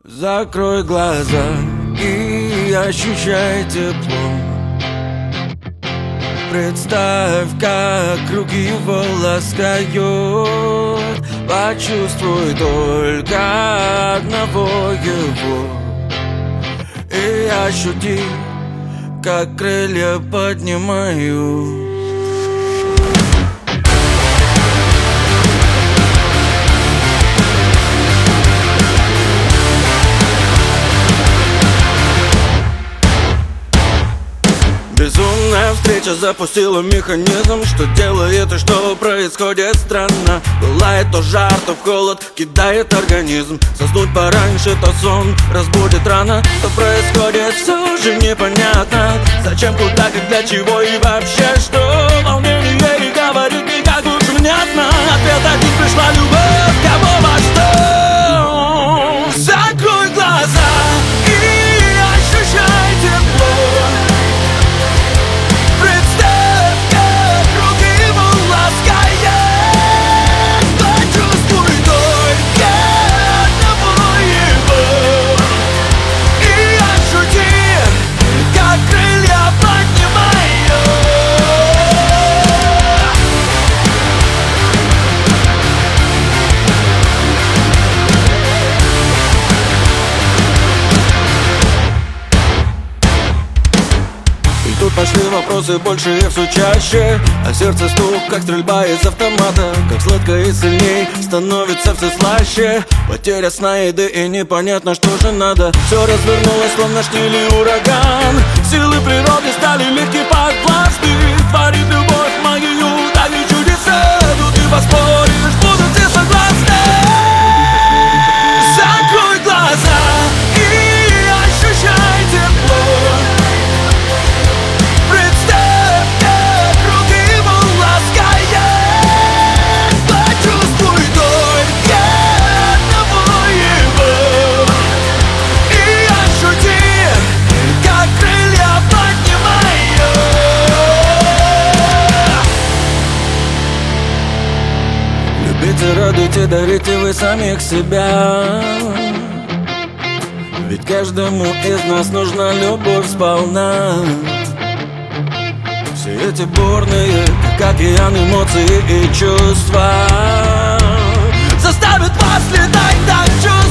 Закрой глаза и ощущай тепло. Представь, как руки его ласкают. Почувствуй только одного его и ощути, как крылья поднимаю. Безумная встреча запустила механизм, что делает и что происходит странно. Бывает то жар, то в холод кидает организм. Заснуть пораньше, то сон разбудит рано. Что происходит, все же непонятно. Зачем, куда, как, для чего и вообще что? Волнение и говорит никак лучше внятно. Ответ один: пришла любовь, кого во что. Закрой глаза и ощущай тепло. Тут пошли вопросы больше и все чаще, а сердце стук, как стрельба из автомата. Как сладко и сильней становится все слаще. Потеря сна, еды и непонятно, что же надо. Все развернулось, словно штиль ураган. Силы природы стали легки под пласты. Творит любовь магию, так и чудеса. Тут и поспоришь, будут все согласны. Закрой глаза и ощущай тепло. Любите, радуйте, дарите вы самих себя. Ведь каждому из нас нужна любовь сполна. Все эти бурные, как океан, эмоции и чувства заставят вас летать так чувства.